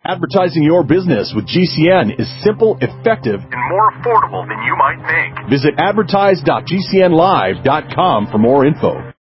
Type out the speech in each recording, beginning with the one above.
Advertising your business with GCN is simple, effective, and more affordable than you might think. Visit advertise.gcnlive.com for more info.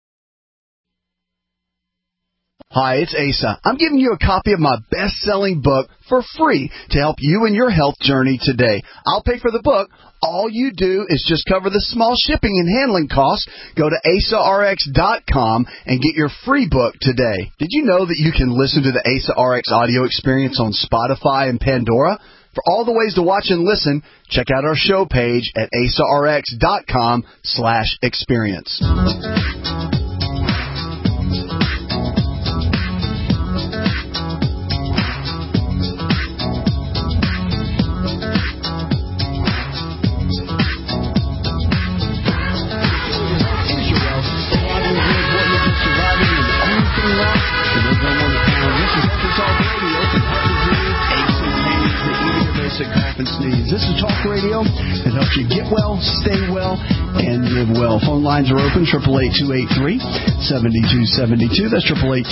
Hi, it's Asa. I'm giving you a copy of my best-selling book for free to help you in your health journey today. I'll pay for the book. All you do is just cover the small shipping and handling costs. Go to AsaRx.com and get your free book today. Did you know that you can listen to the Asa RX audio experience on Spotify and Pandora? For all the ways to watch and listen, check out our show page at AsaRx.com/experience. This is Talk Radio. It helps you get well, stay well, and live well. Phone lines are open, 888-283-7272. That's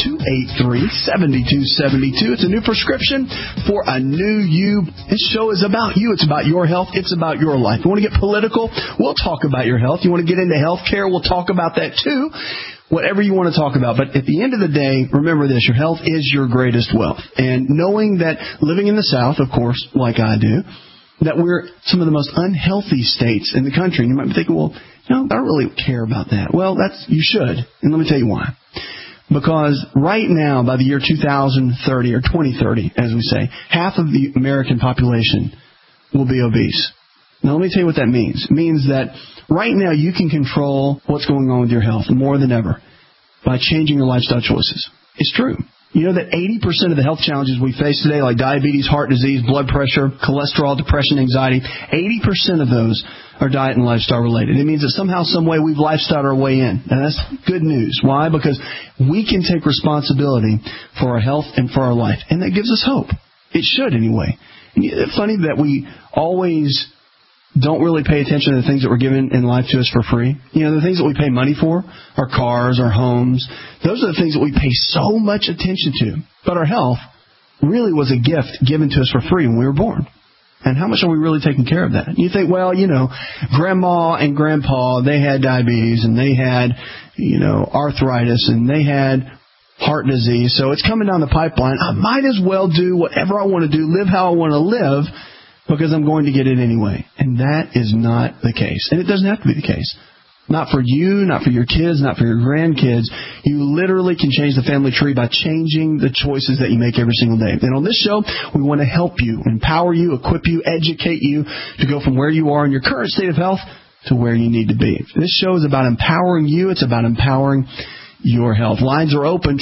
888-283-7272. It's a new prescription for a new you. This show is about you. It's about your health. It's about your life. You want to get political? We'll talk about your health. You want to get into health care? We'll talk about that too. Whatever you want to talk about. But at the end of the day, remember this, your health is your greatest wealth. And knowing that living in the South, of course, like I do, that we're some of the most unhealthy states in the country. And you might be thinking, well, I don't really care about that. Well, you should. And let me tell you why. Because right now, by the year 2030 or 2030, as we say, half of the American population will be obese. Now, let me tell you what that means. It means that right now you can control what's going on with your health more than ever by changing your lifestyle choices. It's true. You know that 80% of the health challenges we face today, like diabetes, heart disease, blood pressure, cholesterol, depression, anxiety, 80% of those are diet and lifestyle related. It means that somehow, some way, we've lifestyled our way in. And that's good news. Why? Because we can take responsibility for our health and for our life. And that gives us hope. It should, anyway. And it's funny that we always don't really pay attention to the things that were given in life to us for free. You know, the things that we pay money for, our cars, our homes, those are the things that we pay so much attention to. But our health really was a gift given to us for free when we were born. And how much are we really taking care of that? You think, well, Grandma and Grandpa, they had diabetes and they had, arthritis and they had heart disease. So it's coming down the pipeline. I might as well do whatever I want to do, live how I want to live, because I'm going to get it anyway. And that is not the case. And it doesn't have to be the case. Not for you, not for your kids, not for your grandkids. You literally can change the family tree by changing the choices that you make every single day. And on this show, we want to help you, empower you, equip you, educate you to go from where you are in your current state of health to where you need to be. This show is about empowering you. It's about empowering your health. Lines are open,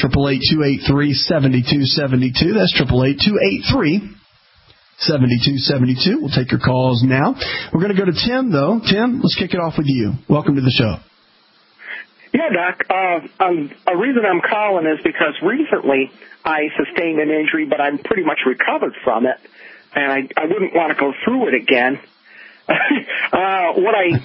888-283-7272. That's 888-283-7272. We'll take your calls now. We're going to go to Tim, though. Tim, let's kick it off with you. Welcome to the show. Yeah, Doc. A reason I'm calling is because recently I sustained an injury, but I'm pretty much recovered from it, and I wouldn't want to go through it again. I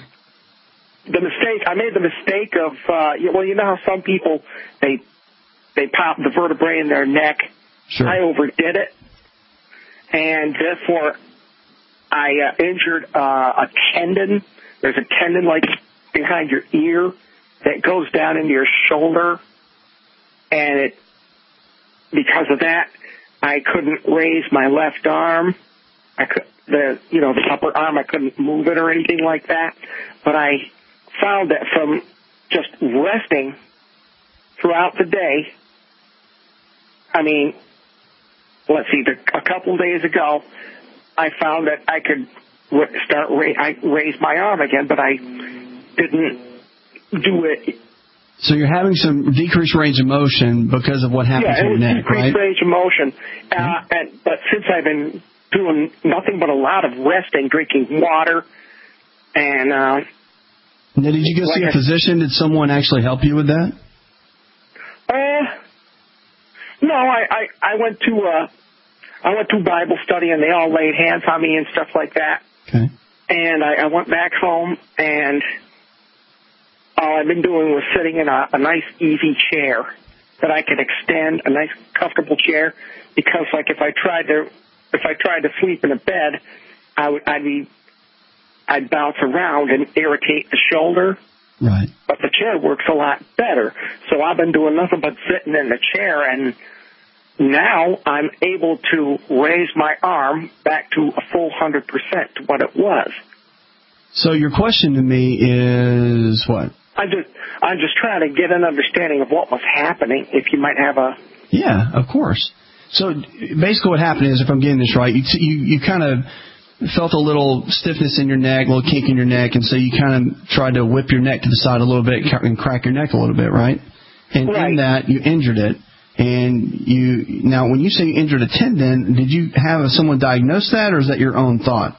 made the mistake of, you know how some people, they pop the vertebrae in their neck. Sure. I overdid it. And therefore, I injured a tendon. There's a tendon like behind your ear that goes down into your shoulder. And because of that, I couldn't raise my left arm. The upper arm, I couldn't move it or anything like that. But I found that from just resting throughout the day, a couple days ago, I found that I could raise my arm again, but I didn't do it. So you're having some decreased range of motion because of what happened to your neck, right? Yeah, decreased range of motion. But since I've been doing nothing but a lot of resting, drinking water, and now, did you go see a physician? Did someone actually help you with that? No, I went to Bible study, and they all laid hands on me and stuff like that. Okay. And I went back home, and all I've been doing was sitting in a nice, easy chair that I could extend, a nice, comfortable chair because like if I tried to sleep in a bed, I'd bounce around and irritate the shoulder. Right. But the chair works a lot better. So I've been doing nothing but sitting in the chair, and now I'm able to raise my arm back to a full 100% to what it was. So your question to me is what? I'm just trying to get an understanding of what was happening, if you might have a... Yeah, of course. So basically what happened is, if I'm getting this right, you kind of felt a little stiffness in your neck, a little kink in your neck, and so you kind of tried to whip your neck to the side a little bit and crack your neck a little bit, right? And right. In that, you injured it. And now when you say you injured a tendon, did you have someone diagnose that, or is that your own thought?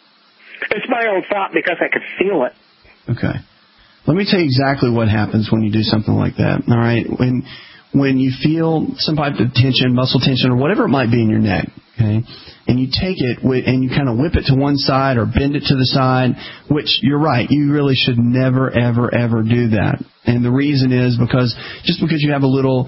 It's my own thought because I could feel it. Okay. Let me tell you exactly what happens when you do something like that, all right? When you feel some type of tension, muscle tension, or whatever it might be in your neck, okay, and you take it and you kind of whip it to one side or bend it to the side, which you're right, you really should never, ever, ever do that. And the reason is because just because you have a little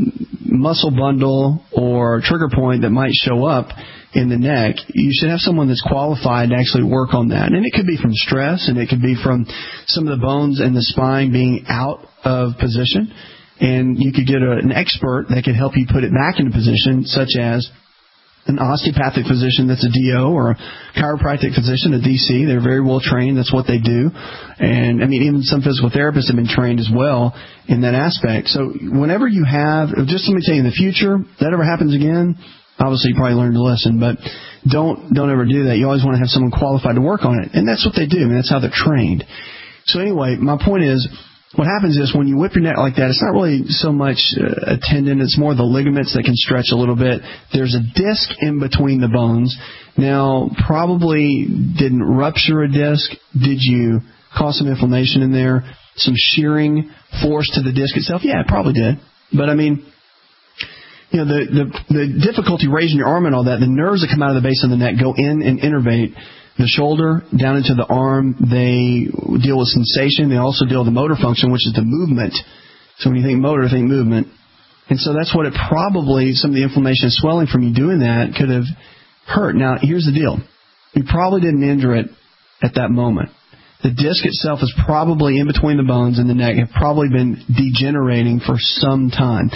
muscle bundle or trigger point that might show up in the neck, you should have someone that's qualified to actually work on that. And it could be from stress, and it could be from some of the bones in the spine being out of position. And you could get an expert that could help you put it back into position, such as an osteopathic physician that's a DO, or a chiropractic physician, a DC. They're very well trained. That's what they do. And, I mean, even some physical therapists have been trained as well in that aspect. So whenever you have, just let me tell you, in the future, if that ever happens again, obviously you probably learned a lesson, but don't ever do that. You always want to have someone qualified to work on it. And that's what they do. I mean, that's how they're trained. So anyway, my point is, what happens is when you whip your neck like that, it's not really so much a tendon. It's more the ligaments that can stretch a little bit. There's a disc in between the bones. Now, probably didn't rupture a disc. Did you cause some inflammation in there? Some shearing force to the disc itself? Yeah, it probably did. But, I mean, you know, the difficulty raising your arm and all that, the nerves that come out of the base of the neck go in and innervate the shoulder down into the arm. They deal with sensation. They also deal with the motor function, which is the movement. So when you think motor, think movement. And so that's what it probably, some of the inflammation and swelling from you doing that could have hurt. Now, here's the deal. You probably didn't injure it at that moment. The disc itself is probably in between the bones and the neck, have probably been degenerating for some time.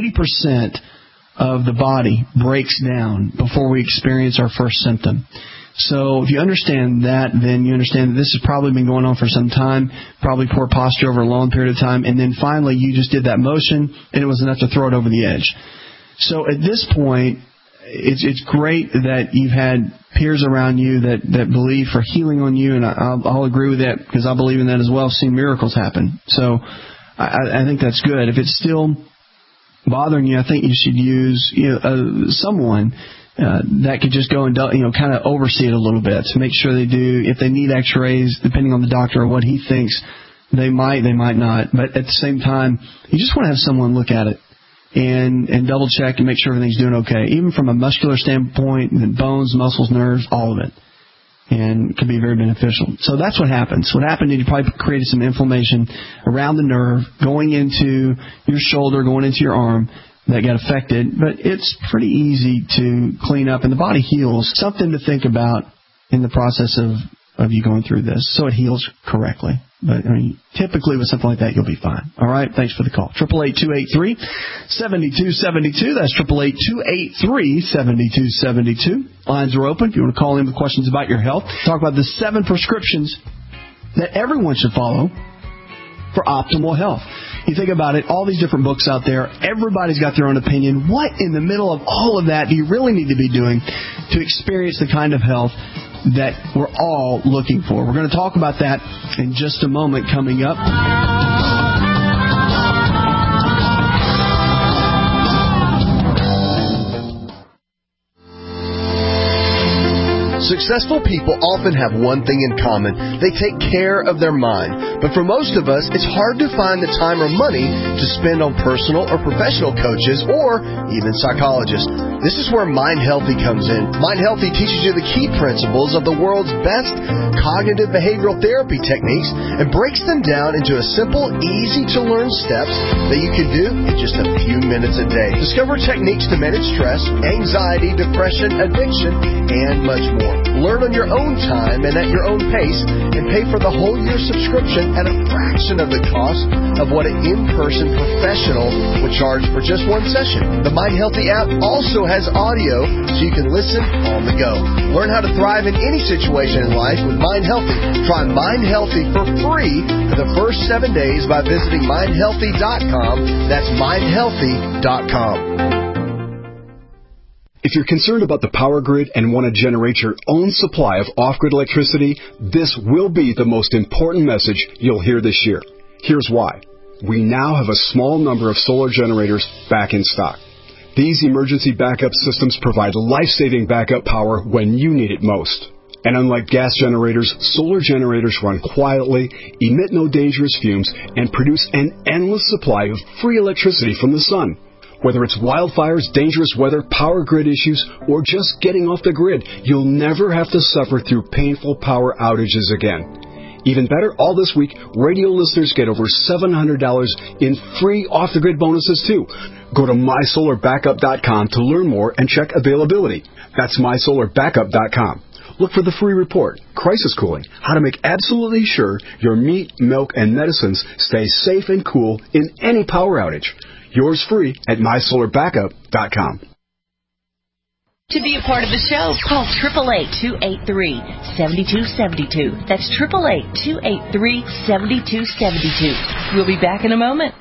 80% of the body breaks down before we experience our first symptom. So if you understand that, then you understand that this has probably been going on for some time, probably poor posture over a long period of time, and then finally you just did that motion, and it was enough to throw it over the edge. So at this point, it's great that you've had peers around you that believe for healing on you, and I'll agree with that because I believe in that as well. I've seen miracles happen. So I think that's good. If it's still bothering you, I think you should use someone that could just go and kind of oversee it a little bit to make sure they do. If they need X-rays, depending on the doctor or what he thinks, they might not. But at the same time, you just want to have someone look at it and double check and make sure everything's doing okay, even from a muscular standpoint, bones, muscles, nerves, all of it. And it can be very beneficial. So that's what happens. What happened is you probably created some inflammation around the nerve going into your shoulder, going into your arm, that got affected, but it's pretty easy to clean up, and the body heals. Something to think about in the process of you going through this, so it heals correctly. But I mean, typically with something like that, you'll be fine. All right, thanks for the call. 888-283-7272. That's 888-283-7272. Lines are open if you want to call in with questions about your health. Talk about the 7 prescriptions that everyone should follow for optimal health. You think about it, all these different books out there, everybody's got their own opinion. What in the middle of all of that do you really need to be doing to experience the kind of health that we're all looking for? We're going to talk about that in just a moment coming up. Successful people often have one thing in common. They take care of their mind. But for most of us, it's hard to find the time or money to spend on personal or professional coaches or even psychologists. This is where Mind Healthy comes in. Mind Healthy teaches you the key principles of the world's best cognitive behavioral therapy techniques and breaks them down into a simple, easy-to-learn steps that you can do in just a few minutes a day. Discover techniques to manage stress, anxiety, depression, addiction, and much more. Learn on your own time and at your own pace, and pay for the whole year subscription at a fraction of the cost of what an in-person professional would charge for just one session. The Mind Healthy app also has audio, so you can listen on the go. Learn how to thrive in any situation in life with Mind Healthy. Try Mind Healthy for free for the first 7 days by visiting mindhealthy.com. That's mindhealthy.com. If you're concerned about the power grid and want to generate your own supply of off-grid electricity, this will be the most important message you'll hear this year. Here's why. We now have a small number of solar generators back in stock. These emergency backup systems provide life-saving backup power when you need it most. And unlike gas generators, solar generators run quietly, emit no dangerous fumes, and produce an endless supply of free electricity from the sun. Whether it's wildfires, dangerous weather, power grid issues, or just getting off the grid, you'll never have to suffer through painful power outages again. Even better, all this week, radio listeners get over $700 in free off-the-grid bonuses, too. Go to mysolarbackup.com to learn more and check availability. That's mysolarbackup.com. Look for the free report, Crisis Cooling, how to make absolutely sure your meat, milk, and medicines stay safe and cool in any power outage. Yours free at mysolarbackup.com. To be a part of the show, call 888-283-7272. That's 888-283-7272. We'll be back in a moment.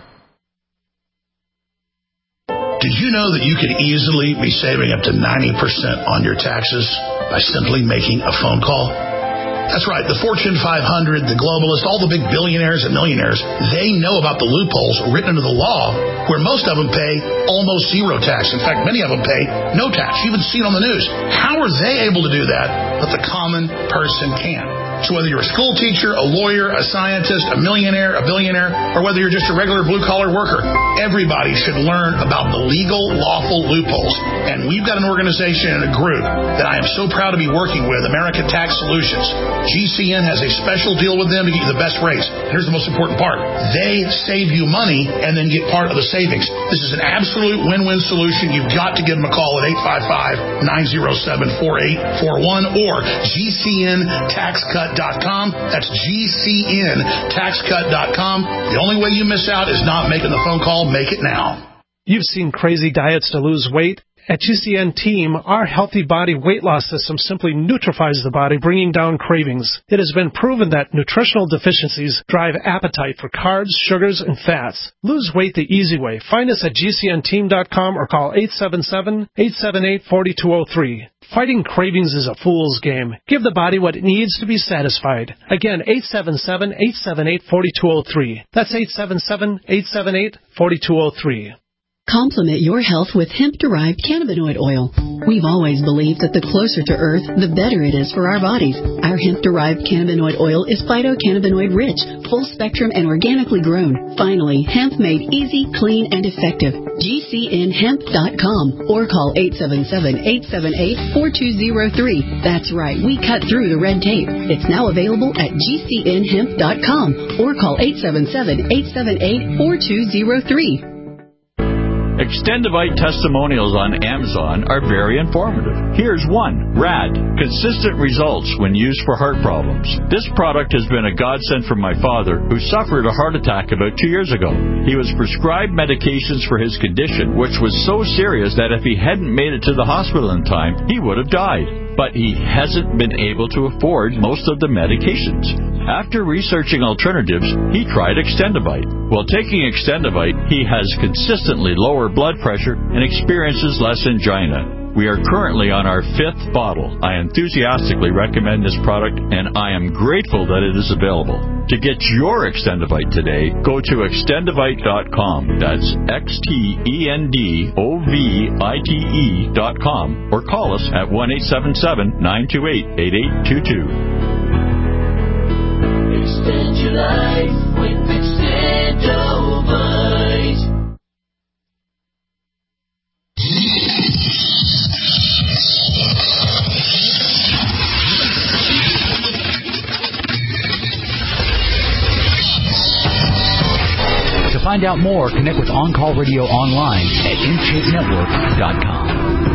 Did you know that you could easily be saving up to 90% on your taxes by simply making a phone call? That's right. The Fortune 500, the globalists, all the big billionaires and millionaires, they know about the loopholes written into the law where most of them pay almost zero tax. In fact, many of them pay no tax. You even see it on the news. How are they able to do that, but the common person can't? So whether you're a school teacher, a lawyer, a scientist, a millionaire, a billionaire, or whether you're just a regular blue-collar worker, everybody should learn about the legal, lawful loopholes. And we've got an organization and a group that I am so proud to be working with, American Tax Solutions. GCN has a special deal with them to get you the best rates. Here's the most important part. They save you money and then get part of the savings. This is an absolute win-win solution. You've got to give them a call at 855-907-4841 or GCNTaxCut.com. That's GCNTaxCut.com. The only way you miss out is not making the phone call. Make it now. You've seen crazy diets to lose weight. At GCN Team, our Healthy Body Weight Loss System simply neutralizes the body, bringing down cravings. It has been proven that nutritional deficiencies drive appetite for carbs, sugars, and fats. Lose weight the easy way. Find us at GCNteam.com or call 877-878-4203. Fighting cravings is a fool's game. Give the body what it needs to be satisfied. Again, 877-878-4203. That's 877-878-4203. Complement your health with hemp-derived cannabinoid oil. We've always believed that the closer to Earth, the better it is for our bodies. Our hemp-derived cannabinoid oil is phytocannabinoid-rich, full-spectrum, and organically grown. Finally, hemp made easy, clean, and effective. GCNhemp.com or call 877-878-4203. That's right, we cut through the red tape. It's now available at GCNhemp.com or call 877-878-4203. Extendivite testimonials on Amazon are very informative. Here's one. RAD. Consistent results when used for heart problems. This product has been a godsend for my father, who suffered a heart attack about 2 years ago. He was prescribed medications for his condition, which was so serious that if he hadn't made it to the hospital in time, he would have died. But he hasn't been able to afford most of the medications. After researching alternatives, he tried Extendivite. While taking Extendivite, he has consistently lower blood pressure and experiences less angina. We are currently on our 5th bottle. I enthusiastically recommend this product, and I am grateful that it is available. To get your Extendivite today, go to extendivite.com. That's XTENDOVITE.com, or call us at 1-877-928-8822. Extend your life with Extendivite. To find out more, connect with On Call Radio online at InShapeNetwork.com.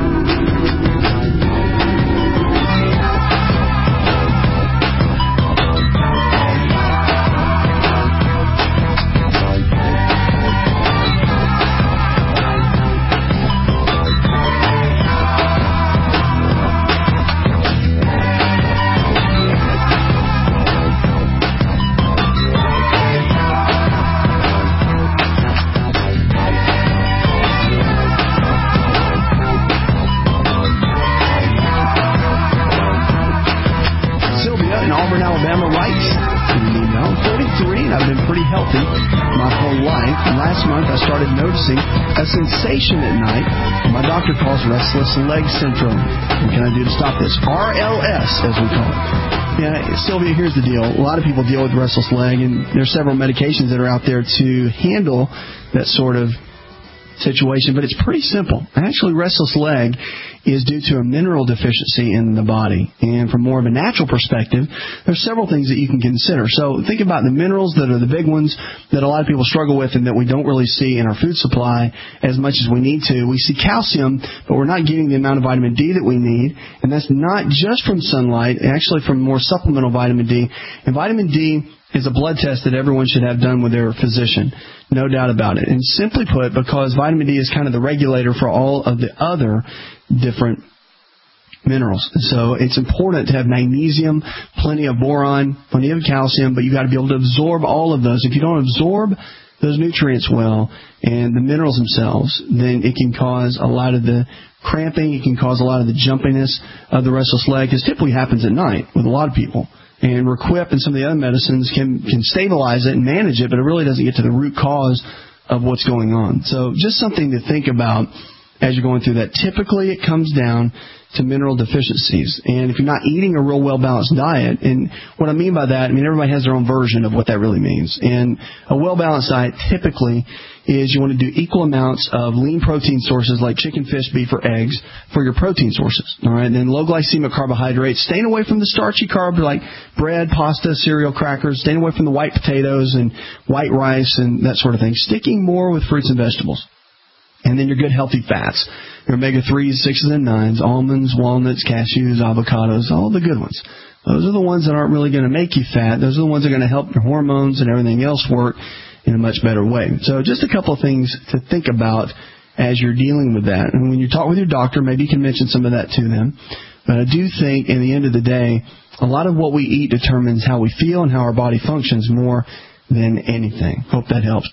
A sensation at night, my doctor calls restless leg syndrome. What can I do to stop this? RLS, as we call it. Yeah, Sylvia, here's the deal. A lot of people deal with restless leg, and there's several medications that are out there to handle that sort of situation, but it's pretty simple. Actually, restless leg is due to a mineral deficiency in the body. And from more of a natural perspective, there's several things that you can consider. So think about the minerals that are the big ones that a lot of people struggle with and that we don't really see in our food supply as much as we need to. We see calcium, but we're not getting the amount of vitamin D that we need. And that's not just from sunlight, actually from more supplemental vitamin D. And vitamin D is a blood test that everyone should have done with their physician. No doubt about it. And simply put, because vitamin D is kind of the regulator for all of the other different minerals. So it's important to have magnesium, plenty of boron, plenty of calcium, but you've got to be able to absorb all of those. If you don't absorb those nutrients well and the minerals themselves, then it can cause a lot of the cramping, it can cause a lot of the jumpiness of the restless leg, because typically happens at night with a lot of people. And Requip and some of the other medicines can stabilize it and manage it, but it really doesn't get to the root cause of what's going on. So just something to think about as you're going through that. Typically it comes down to mineral deficiencies. And if you're not eating a real well-balanced diet, and what I mean by that, everybody has their own version of what that really means. And a well-balanced diet typically is you want to do equal amounts of lean protein sources like chicken, fish, beef, or eggs for your protein sources. All right, and then low glycemic carbohydrates, staying away from the starchy carbs like bread, pasta, cereal, crackers, staying away from the white potatoes and white rice and that sort of thing. Sticking more with fruits and vegetables. And then your good healthy fats, your omega-3s, 6s, and 9s, almonds, walnuts, cashews, avocados, all the good ones. Those are the ones that aren't really going to make you fat. Those are the ones that are going to help your hormones and everything else work in a much better way. So just a couple of things to think about as you're dealing with that. And when you talk with your doctor, maybe you can mention some of that to them. But I do think, in the end of the day, a lot of what we eat determines how we feel and how our body functions more than anything. Hope that helps.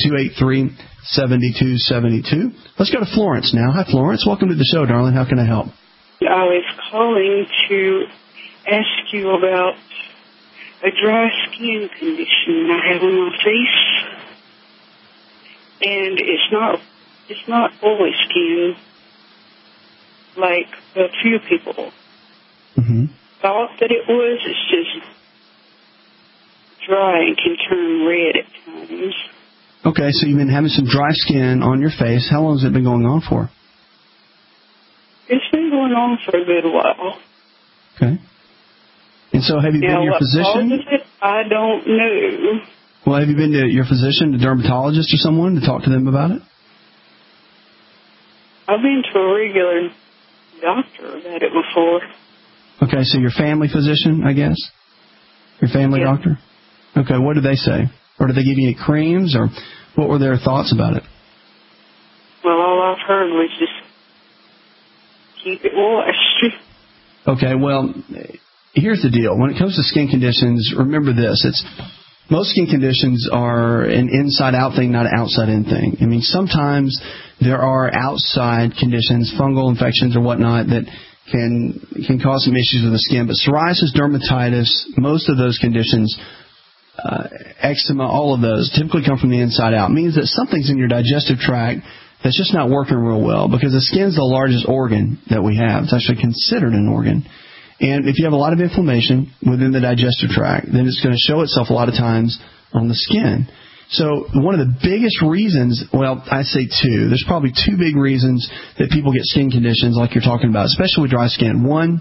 888-283-7272. Let's go to Florence now. Hi, Florence. Welcome to the show, darling. How can I help? I was calling to ask you about a dry skin condition I have on my face. And it's not oily skin like a few people thought that it was. It's just dry and can turn red at times. Okay, so you've been having some dry skin on your face. How long has it been going on for? It's been going on for a good while. Okay. And so have you been to your physician? What causes it, I don't know. Well, have you been to your physician, a dermatologist or someone, to talk to them about it? I've been to a regular doctor about it before. Okay, so your family physician, I guess? Your family doctor? Okay, what did they say? Or did they give you any creams, or what were their thoughts about it? Well, all I've heard was just keep it washed. Okay, well, here's the deal. When it comes to skin conditions, remember this. most skin conditions are an inside-out thing, not an outside-in thing. I mean, sometimes there are outside conditions, fungal infections or whatnot, that can cause some issues with the skin. But psoriasis, dermatitis, most of those conditions, eczema, all of those typically come from the inside out. It means that something's in your digestive tract that's just not working real well, because the skin's the largest organ that we have. It's actually considered an organ. And if you have a lot of inflammation within the digestive tract, then it's going to show itself a lot of times on the skin. So one of the biggest reasons, well, I say two. There's probably two big reasons that people get skin conditions like you're talking about, especially with dry skin. One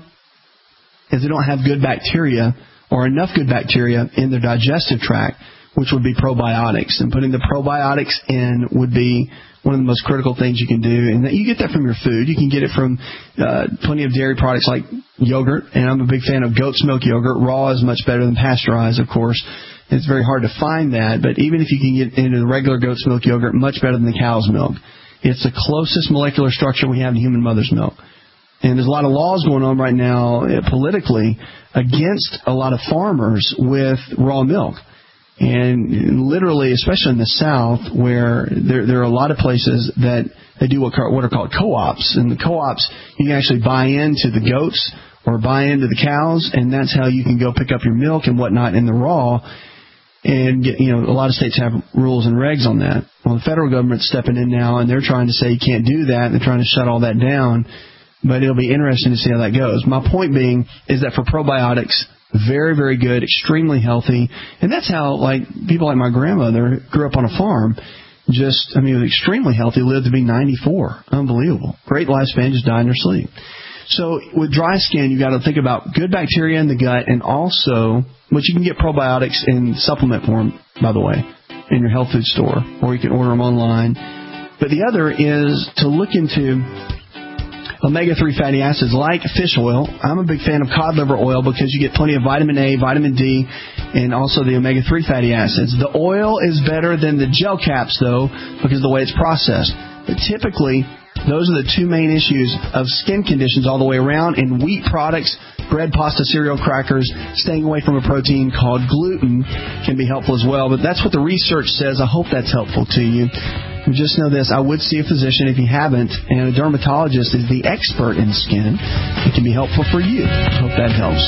is they don't have good bacteria or enough good bacteria in their digestive tract, which would be probiotics. And putting the probiotics in would be one of the most critical things you can do. And you get that from your food. You can get it from plenty of dairy products like yogurt. And I'm a big fan of goat's milk yogurt. Raw is much better than pasteurized, of course. It's very hard to find that. But even if you can get into the regular goat's milk yogurt, much better than the cow's milk. It's the closest molecular structure we have to human mother's milk. And there's a lot of laws going on right now politically against a lot of farmers with raw milk. And literally, especially in the South, where there are a lot of places that they do what are called co-ops. And the co-ops, you can actually buy into the goats or buy into the cows, and that's how you can go pick up your milk and whatnot in the raw. And, a lot of states have rules and regs on that. Well, the federal government's stepping in now, and they're trying to say you can't do that. They're trying to shut all that down. But it'll be interesting to see how that goes. My point being is that for probiotics, very, very good, extremely healthy. And that's how, people like my grandmother grew up on a farm. Extremely healthy, lived to be 94. Unbelievable. Great lifespan, just died in her sleep. So with dry skin, you got to think about good bacteria in the gut, and also, which you can get probiotics in supplement form, by the way, in your health food store, or you can order them online. But the other is to look into omega-3 fatty acids like fish oil. I'm a big fan of cod liver oil because you get plenty of vitamin A, vitamin D, and also the omega-3 fatty acids. The oil is better than the gel caps, though, because of the way it's processed. But typically, those are the two main issues of skin conditions all the way around. And wheat products, bread, pasta, cereal, crackers, staying away from a protein called gluten can be helpful as well. But that's what the research says. I hope that's helpful to you. Just know this, I would see a physician if you haven't, and a dermatologist is the expert in skin. It can be helpful for you. I hope that helps.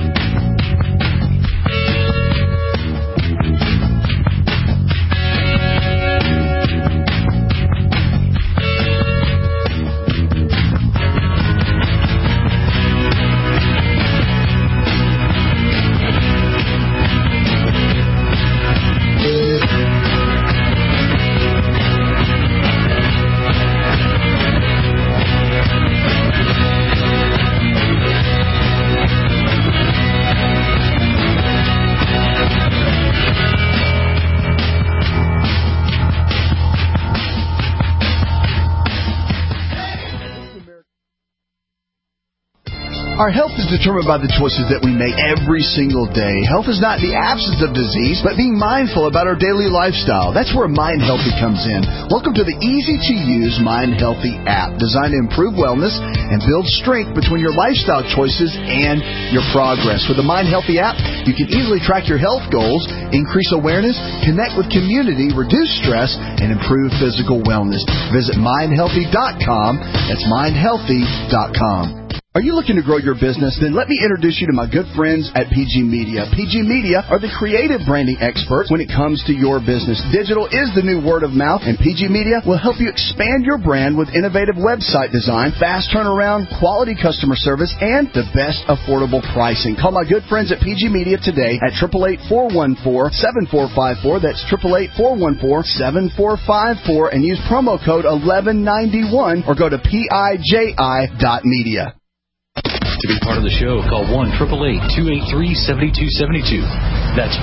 Our health is determined by the choices that we make every single day. Health is not the absence of disease, but being mindful about our daily lifestyle. That's where Mind Healthy comes in. Welcome to the easy-to-use Mind Healthy app, designed to improve wellness and build strength between your lifestyle choices and your progress. With the Mind Healthy app, you can easily track your health goals, increase awareness, connect with community, reduce stress, and improve physical wellness. Visit mindhealthy.com. That's mindhealthy.com. Are you looking to grow your business? Then let me introduce you to my good friends at PG Media. PG Media are the creative branding experts when it comes to your business. Digital is the new word of mouth, and PG Media will help you expand your brand with innovative website design, fast turnaround, quality customer service, and the best affordable pricing. Call my good friends at PG Media today at 888-414-7454. That's 888-414-7454, and use promo code 1191 or go to PIJI.media. To be part of the show, call 1-888-283-7272. That's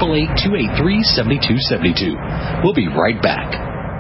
1-888-283-7272. We'll be right back.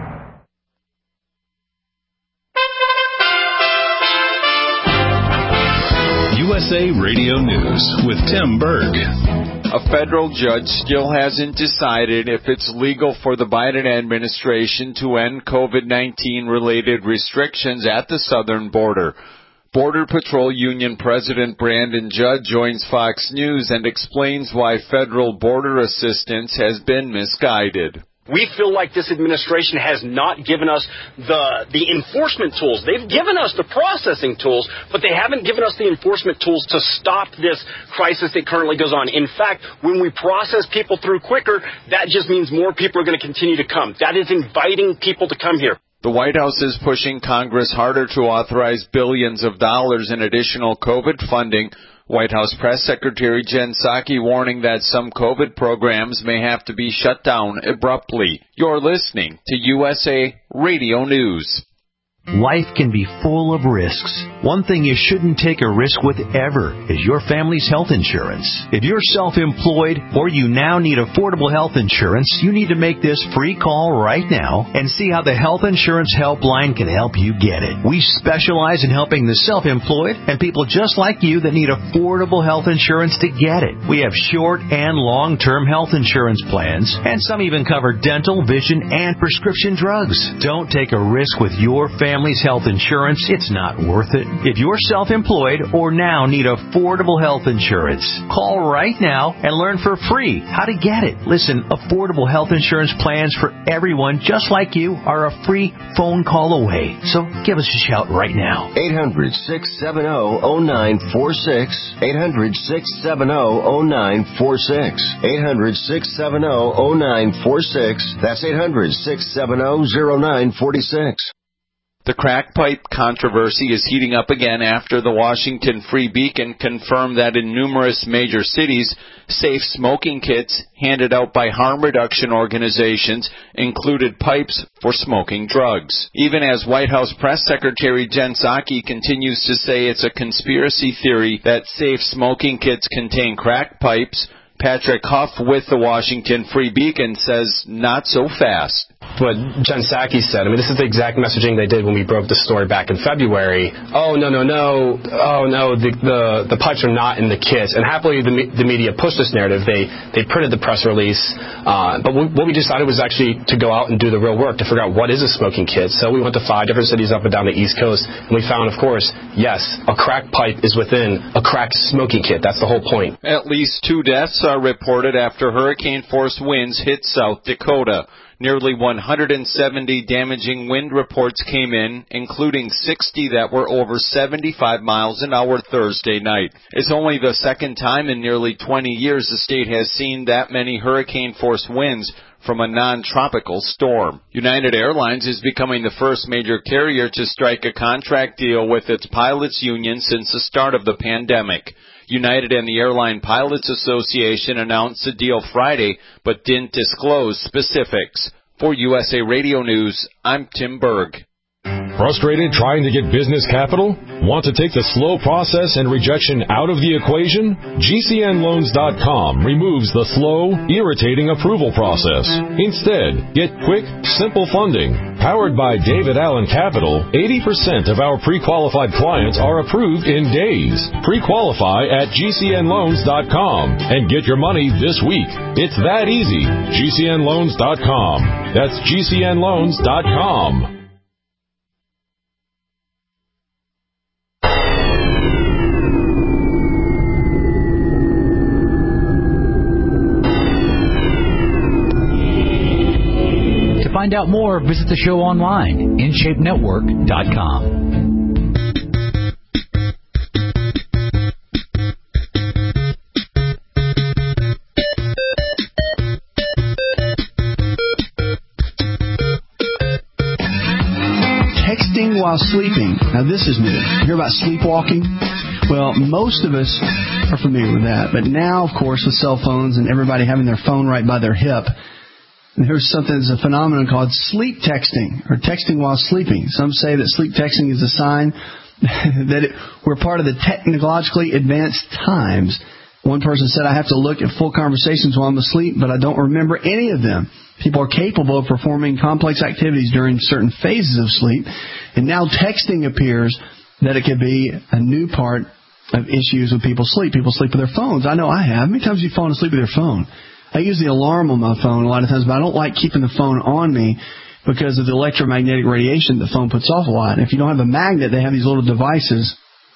USA Radio News with Tim Berg. A federal judge still hasn't decided if it's legal for the Biden administration to end COVID-19 related restrictions at the southern border. Border Patrol Union President Brandon Judd joins Fox News and explains why federal border assistance has been misguided. We feel like this administration has not given us the enforcement tools. They've given us the processing tools, but they haven't given us the enforcement tools to stop this crisis that currently goes on. In fact, when we process people through quicker, that just means more people are going to continue to come. That is inviting people to come here. The White House is pushing Congress harder to authorize billions of dollars in additional COVID funding. White House Press Secretary Jen Psaki warning that some COVID programs may have to be shut down abruptly. You're listening to USA Radio News. Life can be full of risks. One thing you shouldn't take a risk with ever is your family's health insurance. If you're self-employed or you now need affordable health insurance, you need to make this free call right now and see how the Health Insurance Helpline can help you get it. We specialize in helping the self-employed and people just like you that need affordable health insurance to get it. We have short and long-term health insurance plans, and some even cover dental, vision, and prescription drugs. Don't take a risk with your family's health insurance. It's not worth it. If you're self-employed or now need affordable health insurance, call right now and learn for free how to get it. Listen, affordable health insurance plans for everyone just like you are a free phone call away. So give us a shout right now. 800-670-0946. 800-670-0946. 800-670-0946. That's 800-670-0946. The crack pipe controversy is heating up again after the Washington Free Beacon confirmed that in numerous major cities, safe smoking kits handed out by harm reduction organizations included pipes for smoking drugs. Even as White House Press Secretary Jen Psaki continues to say it's a conspiracy theory that safe smoking kits contain crack pipes, Patrick Huff with the Washington Free Beacon says not so fast. What Jen Psaki said, I mean, this is the exact messaging they did when we broke the story back in February. Oh, no. Oh, no, the pipes are not in the kits. And happily, the media pushed this narrative. They printed the press release. But what we decided was actually to go out and do the real work to figure out what is a smoking kit. So we went to 5 different cities up and down the East Coast, and we found, of course, yes, a crack pipe is within a crack smoking kit. That's the whole point. At least 2 deaths are reported after hurricane-force winds hit South Dakota. Nearly 170 damaging wind reports came in, including 60 that were over 75 miles an hour Thursday night. It's only the second time in nearly 20 years the state has seen that many hurricane-force winds from a non-tropical storm. United Airlines is becoming the first major carrier to strike a contract deal with its pilots union since the start of the pandemic. United and the Airline Pilots Association announced the deal Friday, but didn't disclose specifics. For USA Radio News, I'm Tim Berg. Frustrated trying to get business capital? Want to take the slow process and rejection out of the equation? GCNLoans.com removes the slow, irritating approval process. Instead, get quick, simple funding. Powered by David Allen Capital, 80% of our pre-qualified clients are approved in days. Pre-qualify at GCNLoans.com and get your money this week. It's that easy. GCNLoans.com. That's GCNLoans.com. To find out more, visit the show online, InShapeNetwork.com. Texting while sleeping. Now, this is new. You hear about sleepwalking? Well, most of us are familiar with that. But now, of course, with cell phones and everybody having their phone right by their hip, there's something that's a phenomenon called sleep texting, or texting while sleeping. Some say that sleep texting is a sign that we're part of the technologically advanced times. One person said, I have to look at full conversations while I'm asleep, but I don't remember any of them. People are capable of performing complex activities during certain phases of sleep. And now texting appears that it could be a new part of issues when people sleep. People sleep with their phones. I know I have. How many times have you fallen asleep with your phone? I use the alarm on my phone a lot of times, but I don't like keeping the phone on me because of the electromagnetic radiation the phone puts off a lot. And if you don't have a magnet, they have these little devices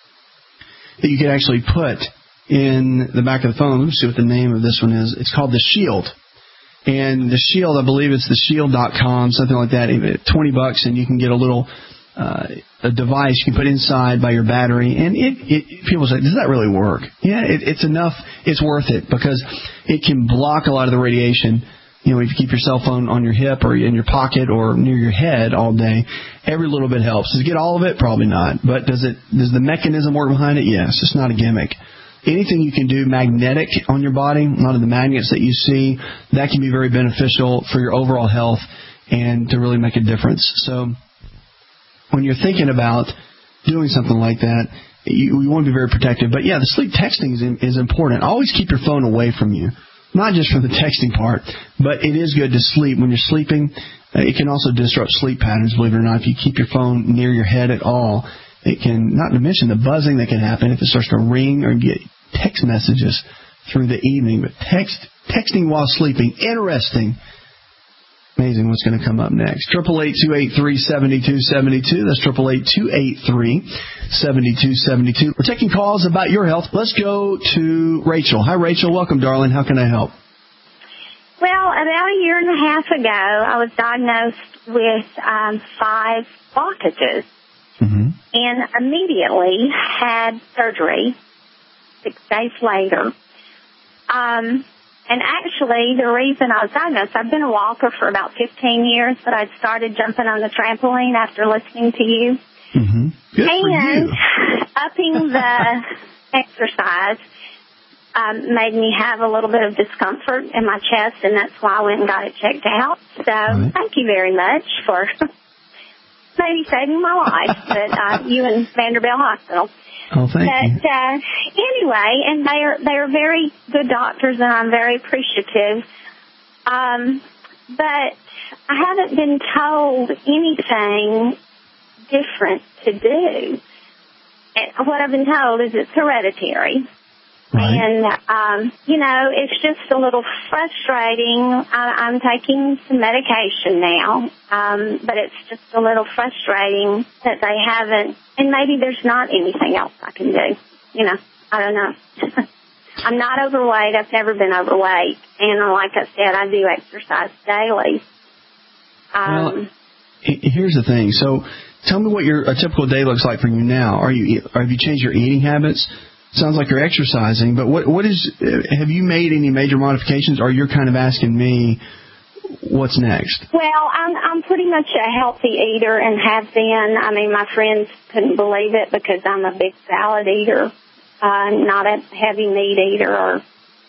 that you could actually put in the back of the phone. Let me see what the name of this one is. It's called the Shield. And the Shield, I believe it's theshield.com, something like that. $20, and you can get a little a device you can put inside by your battery. And people say, does that really work? Yeah, it's enough. It's worth it because it can block a lot of the radiation. You know, if you keep your cell phone on your hip or in your pocket or near your head all day, every little bit helps. Does it get all of it? Probably not. But does the mechanism work behind it? Yes. It's not a gimmick. Anything you can do magnetic on your body, a lot of the magnets that you see, that can be very beneficial for your overall health and to really make a difference. So when you're thinking about doing something like that, you want to be very protective. But, yeah, the sleep texting is important. Always keep your phone away from you, not just for the texting part, but it is good to sleep. When you're sleeping, it can also disrupt sleep patterns, believe it or not. If you keep your phone near your head at all, it can, not to mention the buzzing that can happen if it starts to ring or get text messages through the evening. But texting while sleeping, interesting. Amazing what's going to come up next. 888-283-7272. That's 888-283-7272. We're taking calls about your health. Let's go to Rachel. Hi, Rachel. Welcome, darling. How can I help? Well, about a year and a half ago, I was diagnosed with 5 blockages. Mm-hmm. And immediately had surgery 6 days later. And actually, the reason I was diagnosed, I've been a walker for about 15 years, but I started jumping on the trampoline after listening to you. Mm-hmm. Good and for you. Upping the exercise made me have a little bit of discomfort in my chest, and that's why I went and got it checked out. So Thank you very much for maybe saving my life, but you and Vanderbilt Hospital. Oh, thank you. Anyway, and they are very good doctors, and I'm very appreciative. But I haven't been told anything different to do. And what I've been told is it's hereditary. Right. And, it's just a little frustrating. I'm taking some medication now, but it's just a little frustrating that they haven't, and maybe there's not anything else I can do. I don't know. I'm not overweight. I've never been overweight. And like I said, I do exercise daily. Well, here's the thing. So tell me what a typical day looks like for you now. Have you changed your eating habits? Sounds like you're exercising, but have you made any major modifications, or you're kind of asking me what's next? Well, I'm pretty much a healthy eater and have been. I mean, my friends couldn't believe it because I'm a big salad eater, not a heavy meat eater.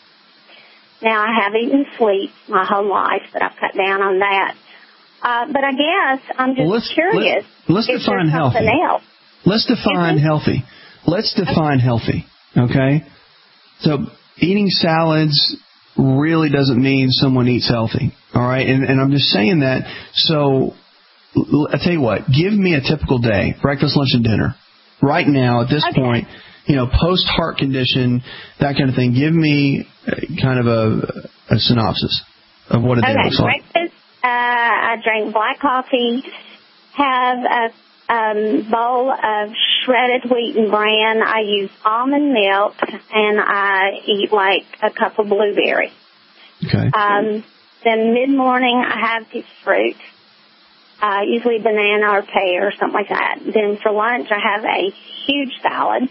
Now, I have eaten sweets my whole life, but I've cut down on that. But I guess I'm just curious. Let's define healthy. Else? Let's define healthy. Let's define healthy, okay? So eating salads really doesn't mean someone eats healthy, all right? And I'm just saying that. So I tell you what, give me a typical day, breakfast, lunch, and dinner. Right now, at this point, post-heart condition, that kind of thing, give me kind of a synopsis of what a day looks like. Breakfast, I drink black coffee, have a bowl of shredded wheat and bran. I use almond milk, and I eat like a cup of blueberry. Okay. Then mid-morning, I have piece of fruit, usually banana or pear or something like that. Then for lunch, I have a huge salad.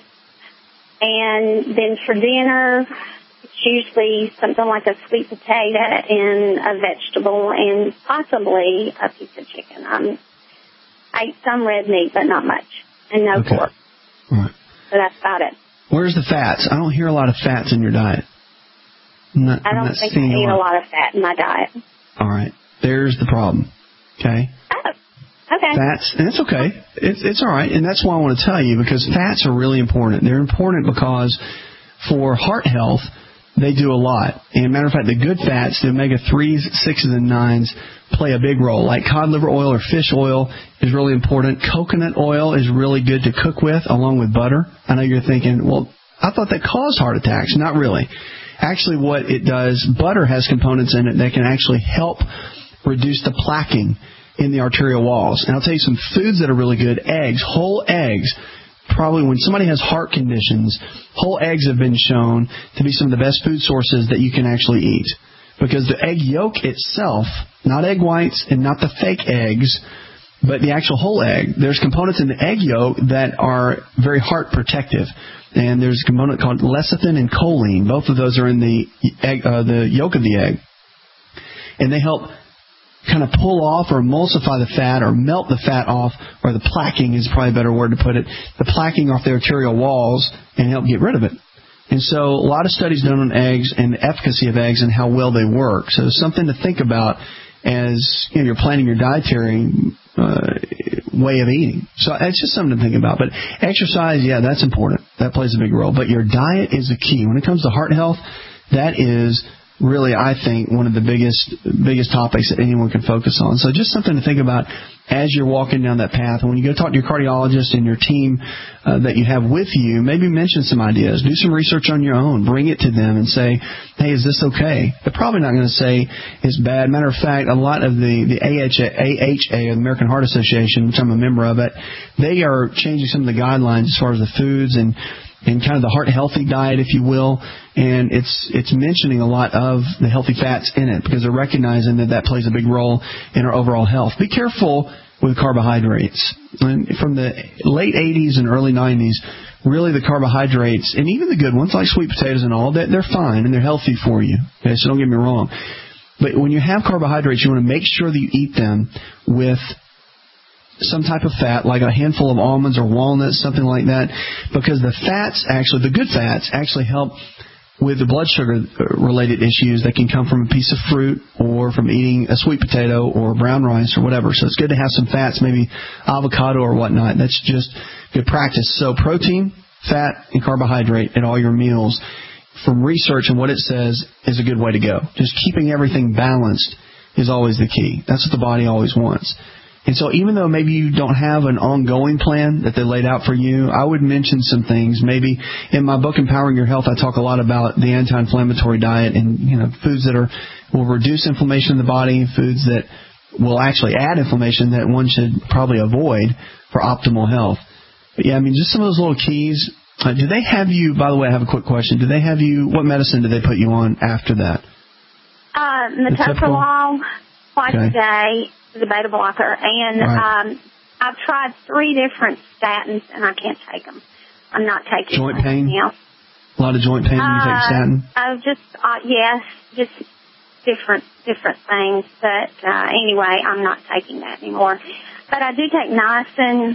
And then for dinner, it's usually something like a sweet potato and a vegetable and possibly a piece of chicken. I eat some red meat, but not much, and no pork. Right. So that's about it. Where's the fats? I don't hear a lot of fats in your diet. I don't think I eat a lot of fat in my diet. All right. There's the problem. Okay? Oh, okay. Fats, and it's okay. It's all right, and that's why I want to tell you, because fats are really important. They're important because for heart health, they do a lot. And matter of fact, the good fats, the omega-3s, 6s, and 9s, play a big role. Like cod liver oil or fish oil is really important. Coconut oil is really good to cook with, along with butter. I know you're thinking, well, I thought that caused heart attacks. Not really. Actually, what it does, butter has components in it that can actually help reduce the plaquing in the arterial walls. And I'll tell you some foods that are really good. Eggs, whole eggs, probably when somebody has heart conditions, whole eggs have been shown to be some of the best food sources that you can actually eat. Because the egg yolk itself, not egg whites and not the fake eggs, but the actual whole egg, there's components in the egg yolk that are very heart protective. And there's a component called lecithin and choline. Both of those are in the yolk of the egg. And they help kind of pull off or emulsify the fat or melt the fat off, or the plaquing is probably a better word to put it, the plaquing off the arterial walls and help get rid of it. And so a lot of studies done on eggs and the efficacy of eggs and how well they work. So something to think about as you're planning your dietary way of eating. So it's just something to think about. But exercise, yeah, that's important. That plays a big role. But your diet is the key. When it comes to heart health, that is really, I think, one of the biggest topics that anyone can focus on. So just something to think about as you're walking down that path. And when you go talk to your cardiologist and your team that you have with you, maybe mention some ideas. Do some research on your own. Bring it to them and say, hey, is this okay? They're probably not going to say it's bad. Matter of fact, a lot of the AHA, American Heart Association, which I'm a member of it, they are changing some of the guidelines as far as the foods and kind of the heart-healthy diet, if you will, and it's mentioning a lot of the healthy fats in it because they're recognizing that plays a big role in our overall health. Be careful with carbohydrates. And from the late 80s and early 90s, really the carbohydrates, and even the good ones like sweet potatoes and all, they're fine and they're healthy for you. Okay, so don't get me wrong. But when you have carbohydrates, you want to make sure that you eat them with some type of fat, like a handful of almonds or walnuts, something like that, because the good fats actually help with the blood sugar related issues that can come from a piece of fruit or from eating a sweet potato or brown rice or whatever. So it's good to have some fats, maybe avocado or whatnot. That's just good practice. So protein, fat, and carbohydrate at all your meals, from research and what it says, is a good way to go. Just keeping everything balanced is always the key. That's what the body always wants. And so even though maybe you don't have an ongoing plan that they laid out for you, I would mention some things. Maybe in my book, Empowering Your Health, I talk a lot about the anti-inflammatory diet and, foods that will reduce inflammation in the body, foods that will actually add inflammation that one should probably avoid for optimal health. But yeah, just some of those little keys. Do they have you, by the way, I have a quick question. Do they have you, what medicine do they put you on after that? Metoprolol, twice a day. The beta blocker, and right. I've tried 3 different statins, and I can't take them. I'm not taking joint pain. Else. A lot of joint pain when you take statin. Yes, just different things. But anyway, I'm not taking that anymore. But I do take niacin,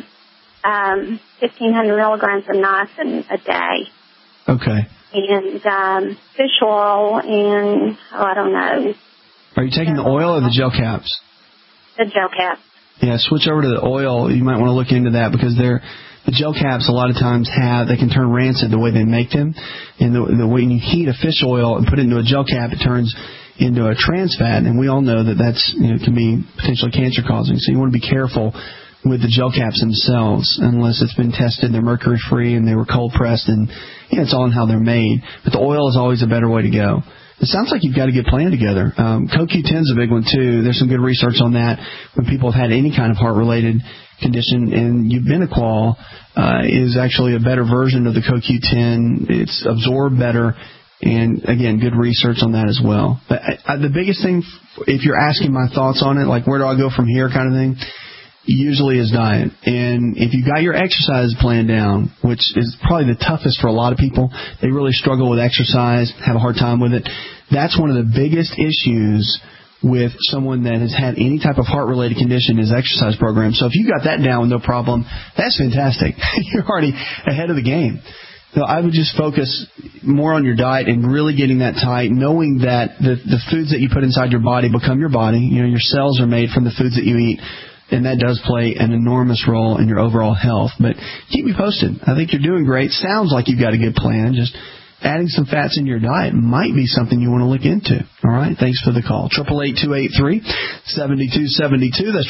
1,500 milligrams of niacin a day. Okay. And fish oil, and I don't know. Are you taking the oil or the gel caps? The gel caps. Yeah, switch over to the oil. You might want to look into that because the gel caps a lot of times they can turn rancid the way they make them. And the way you heat a fish oil and put it into a gel cap, it turns into a trans fat. And we all know that that's can be potentially cancer causing. So you want to be careful with the gel caps themselves unless it's been tested. They're mercury free and they were cold pressed, and it's all in how they're made. But the oil is always a better way to go. It sounds like you've got a good plan together. CoQ10 is a big one, too. There's some good research on that when people have had any kind of heart-related condition. And Ubiniqual is actually a better version of the CoQ10. It's absorbed better. And, again, good research on that as well. But the biggest thing, if you're asking my thoughts on it, like where do I go from here kind of thing, usually is diet. And if you got your exercise plan down, which is probably the toughest for a lot of people, they really struggle with exercise, have a hard time with it. That's one of the biggest issues with someone that has had any type of heart-related condition is exercise program. So if you got that down with no problem, that's fantastic. You're already ahead of the game. So I would just focus more on your diet and really getting that tight, knowing that the foods that you put inside your body become your body. Your cells are made from the foods that you eat. And that does play an enormous role in your overall health. But keep me posted. I think you're doing great. Sounds like you've got a good plan. Just adding some fats in your diet might be something you want to look into. All right, thanks for the call. 888-283-7272. That's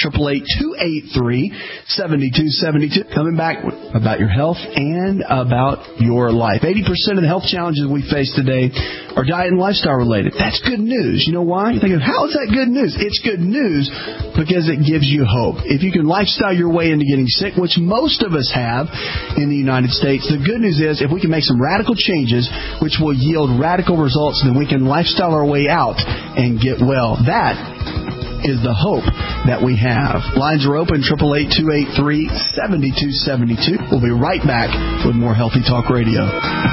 888-283-7272. Coming back about your health and about your life. 80% of the health challenges we face today are diet and lifestyle related. That's good news. You know why? You're thinking, how is that good news? It's good news because it gives you hope. If you can lifestyle your way into getting sick, which most of us have in the United States, the good news is if we can make some radical changes, which will yield radical results, then we can lifestyle our way out and get well. That is the hope that we have. Lines are open, 888-283-7272. We'll be right back with more Healthy Talk Radio.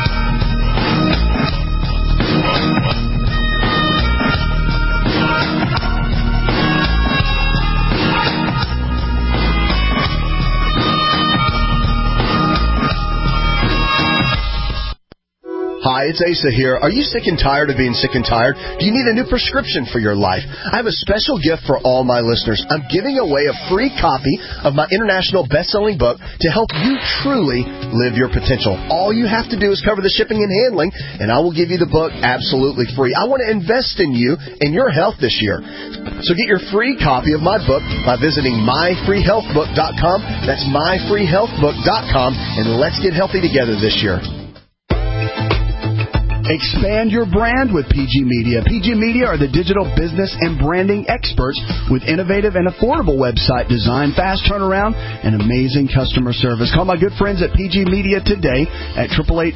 Hi, it's Asa here. Are you sick and tired of being sick and tired? Do you need a new prescription for your life? I have a special gift for all my listeners. I'm giving away a free copy of my international best-selling book to help you truly live your potential. All you have to do is cover the shipping and handling, and I will give you the book absolutely free. I want to invest in you and your health this year. So get your free copy of my book by visiting myfreehealthbook.com. That's myfreehealthbook.com, and let's get healthy together this year. Expand your brand with PG Media. PG Media are the digital business and branding experts with innovative and affordable website design, fast turnaround, and amazing customer service. Call my good friends at PG Media today at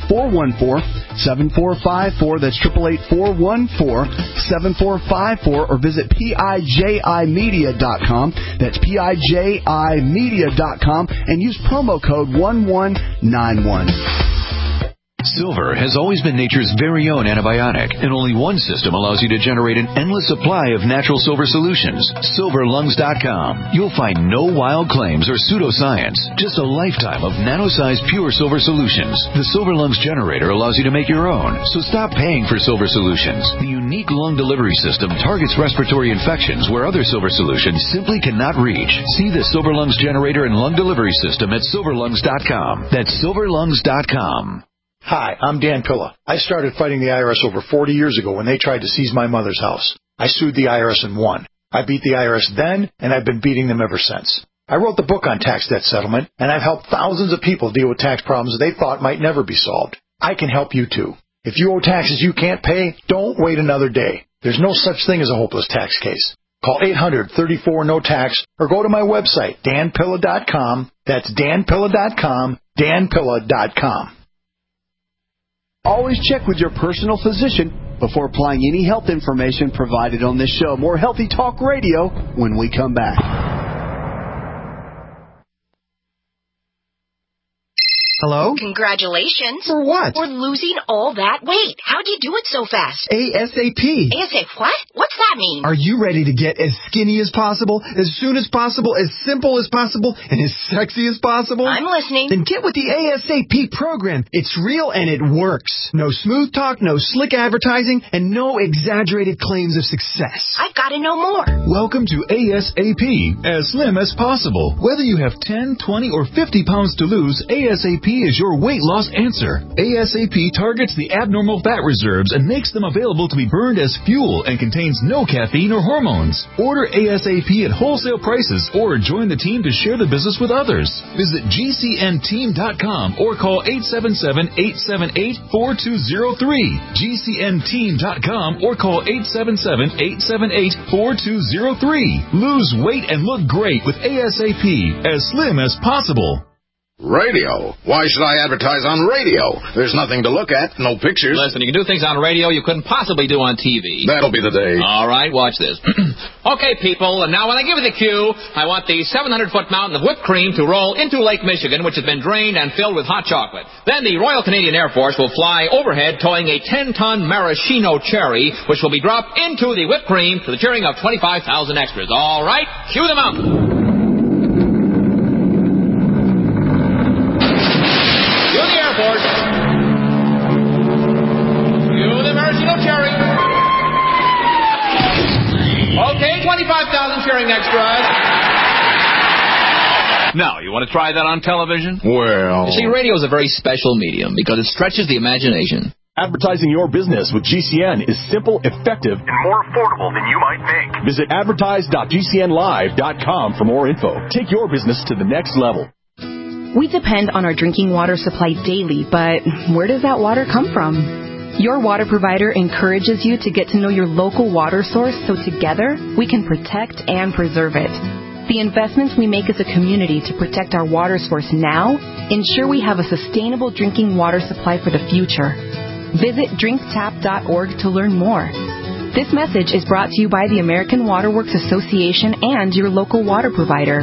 888-414-7454. That's 888-414-7454, or visit PIJImedia.com. That's PIJImedia.com, and use promo code 1191. Silver has always been nature's very own antibiotic, and only one system allows you to generate an endless supply of natural silver solutions. SilverLungs.com. You'll find no wild claims or pseudoscience, just a lifetime of nano-sized pure silver solutions. The Silver Lungs generator allows you to make your own, so stop paying for silver solutions. The unique lung delivery system targets respiratory infections where other silver solutions simply cannot reach. See the Silver Lungs generator and lung delivery system at SilverLungs.com. That's SilverLungs.com. Hi, I'm Dan Pilla. I started fighting the IRS over 40 years ago when they tried to seize my mother's house. I sued the IRS and won. I beat the IRS then, and I've been beating them ever since. I wrote the book on tax debt settlement, and I've helped thousands of people deal with tax problems they thought might never be solved. I can help you too. If you owe taxes you can't pay, don't wait another day. There's no such thing as a hopeless tax case. Call 800-34-NO-TAX or go to my website, danpilla.com. That's danpilla.com, danpilla.com. Always check with your personal physician before applying any health information provided on this show. More Healthy Talk Radio when we come back. Hello? Congratulations. For what? For losing all that weight. How'd you do it so fast? ASAP. ASAP what? What's that mean? Are you ready to get as skinny as possible, as soon as possible, as simple as possible, and as sexy as possible? I'm listening. Then get with the ASAP program. It's real and it works. No smooth talk, no slick advertising, and no exaggerated claims of success. I've got to know more. Welcome to ASAP, as slim as possible. Whether you have 10, 20, or 50 pounds to lose, ASAP is your weight loss answer. ASAP targets the abnormal fat reserves and makes them available to be burned as fuel and contains no caffeine or hormones. Order ASAP at wholesale prices or join the team to share the business with others. Visit GCNteam.com or call 877-878-4203. GCNteam.com or call 877-878-4203. Lose weight and look great with ASAP, as slim as possible. Radio? Why should I advertise on radio? There's nothing to look at, no pictures. Listen, you can do things on radio you couldn't possibly do on TV. That'll be the day. All right, watch this. Okay, people, and now when I give you the cue, I want the 700-foot mountain of whipped cream to roll into Lake Michigan, which has been drained and filled with hot chocolate. Then the Royal Canadian Air Force will fly overhead towing a 10-ton maraschino cherry, which will be dropped into the whipped cream to the cheering of 25,000 extras. All right, cue the mountain. Okay, 25,000 cheering extras. Now, you want to try that on television? Well... You see, radio is a very special medium because it stretches the imagination. Advertising your business with GCN is simple, effective, and more affordable than you might think. Visit advertise.gcnlive.com for more info. Take your business to the next level. We depend on our drinking water supply daily, but where does that water come from? Your water provider encourages you to get to know your local water source so together we can protect and preserve it. The investments we make as a community to protect our water source now ensure we have a sustainable drinking water supply for the future. Visit drinktap.org to learn more. This message is brought to you by the American Water Works Association and your local water provider.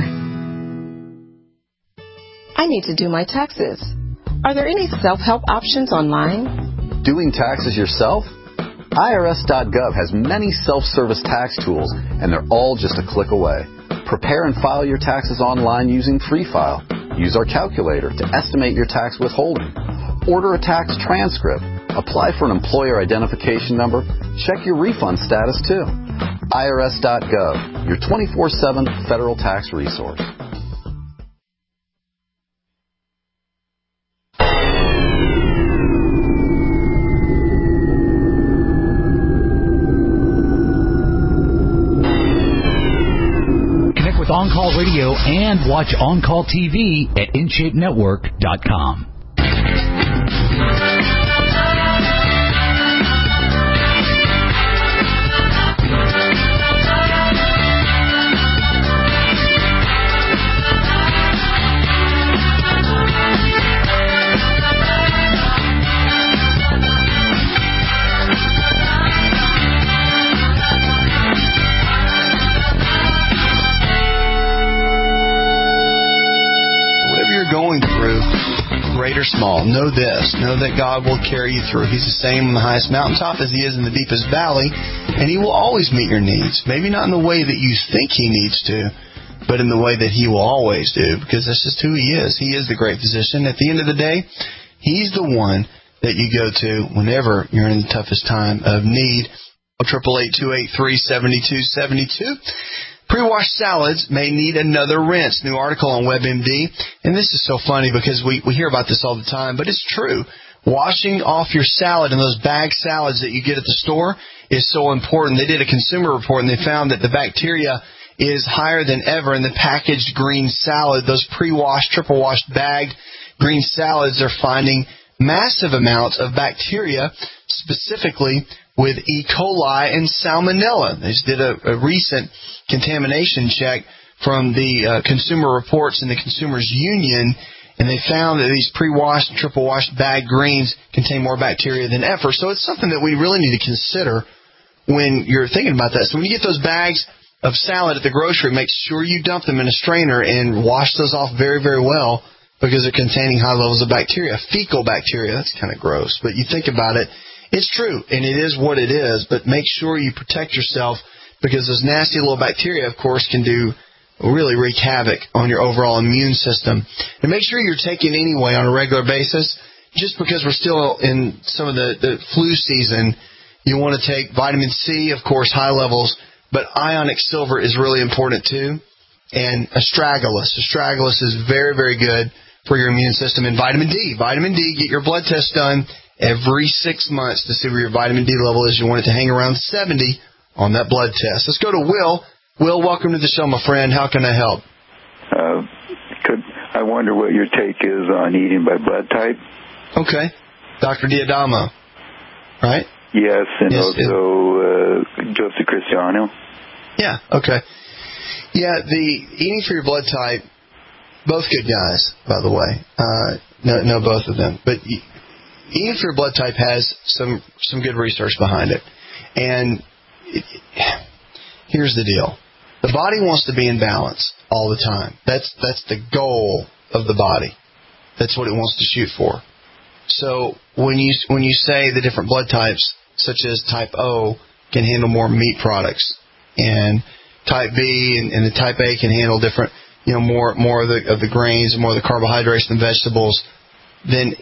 I need to do my taxes. Are there any self-help options online? Doing taxes yourself? IRS.gov has many self-service tax tools, and they're all just a click away. Prepare and file your taxes online using Free File. Use our calculator to estimate your tax withholding. Order a tax transcript. Apply for an employer identification number. Check your refund status, too. IRS.gov, your 24/7 federal tax resource. Connect with On-Call Radio and watch On-Call TV at InShapeNetwork.com. Going through, great or small, know this. Know that God will carry you through. He's the same on the highest mountaintop as He is in the deepest valley, and He will always meet your needs. Maybe not in the way that you think He needs to, but in the way that He will always do, because that's just who He is. He is the great physician. At the end of the day, He's the one that you go to whenever you're in the toughest time of need. 888-283-7272. Pre-washed salads may need another rinse. New article on WebMD. And this is so funny because we hear about this all the time, but it's true. Washing off your salad and those bag salads that you get at the store is so important. They did a consumer report and they found that the bacteria is higher than ever in the packaged green salad. Those pre-washed, triple-washed, bagged green salads are finding massive amounts of bacteria, specifically with E. coli and salmonella. They just did a recent contamination check from the Consumer Reports and the Consumers Union, and they found that these pre-washed and triple-washed bagged greens contain more bacteria than ever. So it's something that we really need to consider when you're thinking about that. So when you get those bags of salad at the grocery, make sure you dump them in a strainer and wash those off very, very well because they're containing high levels of bacteria. Fecal bacteria, that's kind of gross, but you think about it, it's true, and it is what it is, but make sure you protect yourself because those nasty little bacteria, of course, can really wreak havoc on your overall immune system. And make sure you're taking anyway on a regular basis. Just because we're still in some of the flu season, you want to take vitamin C, of course, high levels, but ionic silver is really important too, and astragalus. Astragalus is very, very good for your immune system. And vitamin D. Vitamin D, get your blood test done every 6 months to see where your vitamin D level is. You want it to hang around 70 on that blood test. Let's go to Will. Will, welcome to the show, my friend. How can I help? I wonder what your take is on eating by blood type. Okay. Dr. Diadamo, right? Yes, and also Joseph Cristiano. Yeah, okay. Yeah, the eating for your blood type, both good guys, by the way. No, both of them. But eating for your blood type has some good research behind it. And here's the deal. The body wants to be in balance all the time. That's the goal of the body. That's what it wants to shoot for. So when you say the different blood types, such as type O, can handle more meat products, and type B and the type A can handle different, more of the grains and more of the carbohydrates and vegetables, then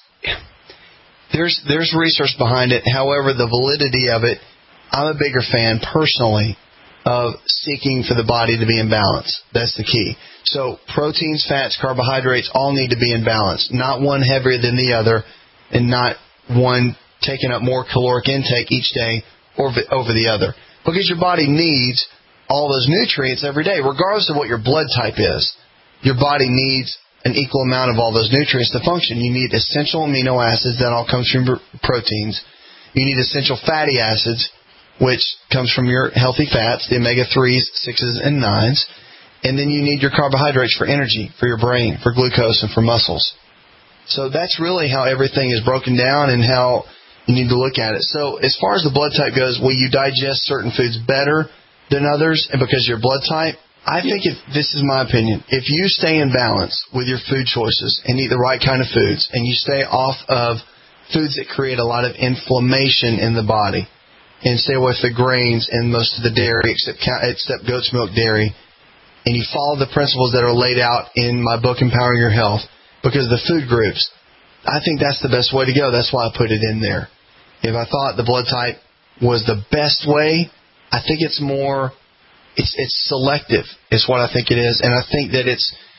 there's research behind it. However, the validity of it, I'm a bigger fan personally of seeking for the body to be in balance. That's the key. So proteins, fats, carbohydrates all need to be in balance. Not one heavier than the other and not one taking up more caloric intake each day over the other. Because your body needs all those nutrients every day, regardless of what your blood type is. Your body needs an equal amount of all those nutrients to function. You need essential amino acids, that all comes from proteins. You need essential fatty acids, which comes from your healthy fats, the omega-3s, 6s, and 9s. And then you need your carbohydrates for energy, for your brain, for glucose, and for muscles. So that's really how everything is broken down and how you need to look at it. So as far as the blood type goes, will you digest certain foods better than others? And because of your blood type, I think this is my opinion. If you stay in balance with your food choices and eat the right kind of foods, and you stay off of foods that create a lot of inflammation in the body, and stay away from the grains and most of the dairy, except goat's milk dairy, and you follow the principles that are laid out in my book, Empowering Your Health, because of the food groups, I think that's the best way to go. That's why I put it in there. If I thought the blood type was the best way, I think it's more... It's selective is what I think it is, and I think that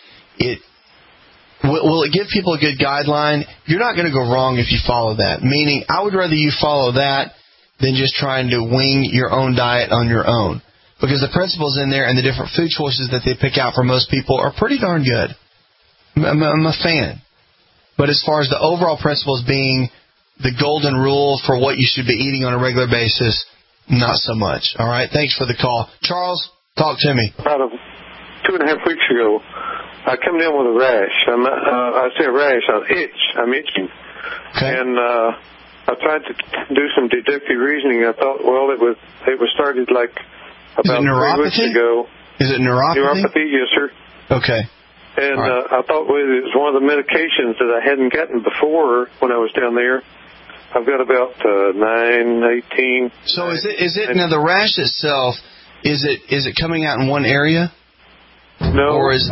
will it give people a good guideline? You're not going to go wrong if you follow that. Meaning, I would rather you follow that than just trying to wing your own diet on your own, because the principles in there and the different food choices that they pick out for most people are pretty darn good. I'm a fan, but as far as the overall principles being the golden rule for what you should be eating on a regular basis, not so much. All right. Thanks for the call. Charles, talk to me. About 2.5 weeks ago, I come down with a rash. I say a rash, an itch. I'm itching. Okay. And I tried to do some deductive reasoning. I thought, well, it was started like about 3 weeks ago. Is it neuropathy? Neuropathy, yes, sir. Okay. And I thought, well, it was one of the medications that I hadn't gotten before when I was down there. I've got about 9, 18. So is it now the rash itself? Is it coming out in one area? No. Or is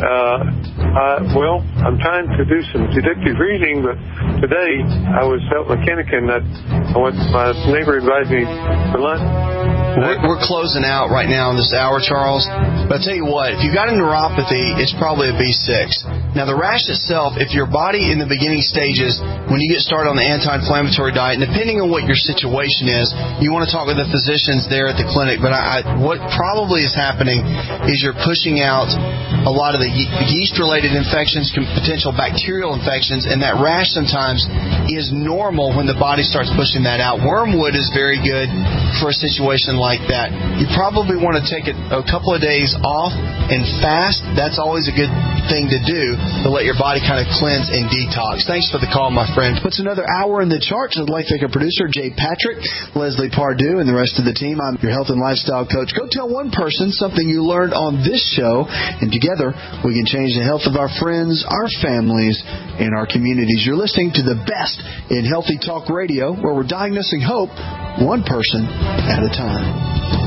well, I'm trying to do some deductive reasoning, but today I was out mechanic and my neighbor invited me for lunch. We're closing out right now in this hour, Charles. But I'll tell you what, if you got a neuropathy, it's probably a B6. Now, the rash itself, if your body in the beginning stages, when you get started on the anti-inflammatory diet, and depending on what your situation is, you want to talk with the physicians there at the clinic. But what probably is happening is you're pushing out a lot of the yeast-related infections, potential bacterial infections, and that rash sometimes is normal when the body starts pushing that out. Wormwood is very good for a situation like that. You probably want to take a couple of days off and fast. That's always a good thing to do to let your body kind of cleanse and detox. Thanks for the call, my friend. Puts another hour in the charts. I'd like to thank our producer, Jay Patrick, Leslie Pardue, and the rest of the team. I'm your health and lifestyle coach. Go tell one person something you learned on this show, and together we can change the health of our friends, our families, and our communities. You're listening to the best in Healthy Talk Radio, where we're diagnosing hope one person at a time.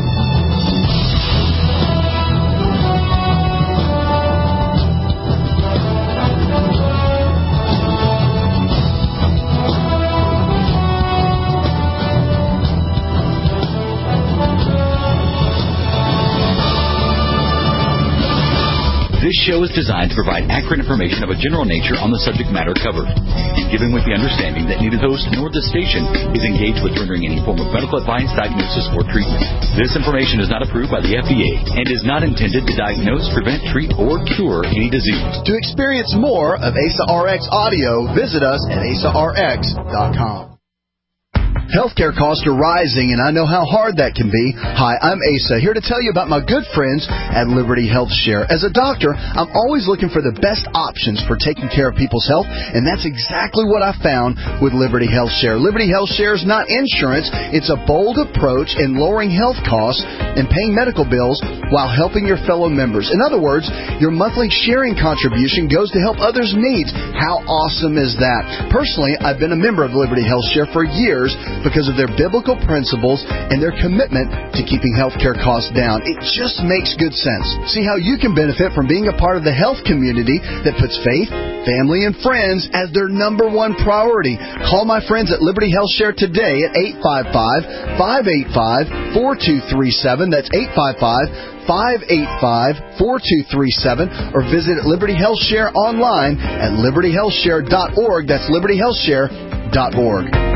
This show is designed to provide accurate information of a general nature on the subject matter covered, and given with the understanding that neither host nor the station is engaged with rendering any form of medical advice, diagnosis, or treatment. This information is not approved by the FDA and is not intended to diagnose, prevent, treat, or cure any disease. To experience more of Asa RX audio, visit us at asarx.com. Healthcare costs are rising, and I know how hard that can be. Hi, I'm Asa, here to tell you about my good friends at Liberty Health Share. As a doctor, I'm always looking for the best options for taking care of people's health, and that's exactly what I found with Liberty Health Share. Liberty Health Share is not insurance. It's a bold approach in lowering health costs and paying medical bills while helping your fellow members. In other words, your monthly sharing contribution goes to help others' needs. How awesome is that? Personally, I've been a member of Liberty Health Share for years because of their biblical principles and their commitment to keeping healthcare costs down. It just makes good sense. See how you can benefit from being a part of the health community that puts faith, family, and friends as their number one priority. Call my friends at Liberty Health Share today at 855-585-4237. That's 855-585-4237, or visit Liberty Health Share online at libertyhealthshare.org. That's libertyhealthshare.org.